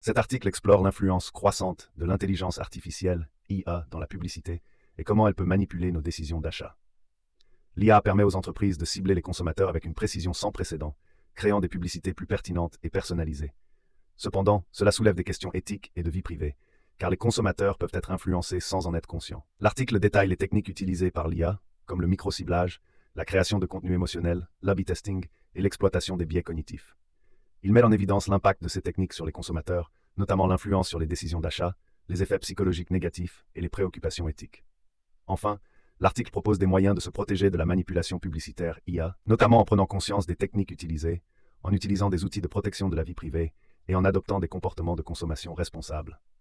Cet article explore l'influence croissante de l'intelligence artificielle, IA, dans la publicité et comment elle peut manipuler nos décisions d'achat. L'IA permet aux entreprises de cibler les consommateurs avec une précision sans précédent, créant des publicités plus pertinentes et personnalisées. Cependant, cela soulève des questions éthiques et de vie privée, car les consommateurs peuvent être influencés sans en être conscients. L'article détaille les techniques utilisées par l'IA, comme le micro-ciblage, la création de contenu émotionnel, l'A/B testing et l'exploitation des biais cognitifs. Il met en évidence l'impact de ces techniques sur les consommateurs, notamment l'influence sur les décisions d'achat, les effets psychologiques négatifs et les préoccupations éthiques. Enfin, l'article propose des moyens de se protéger de la manipulation publicitaire IA, notamment en prenant conscience des techniques utilisées, en utilisant des outils de protection de la vie privée et en adoptant des comportements de consommation responsables.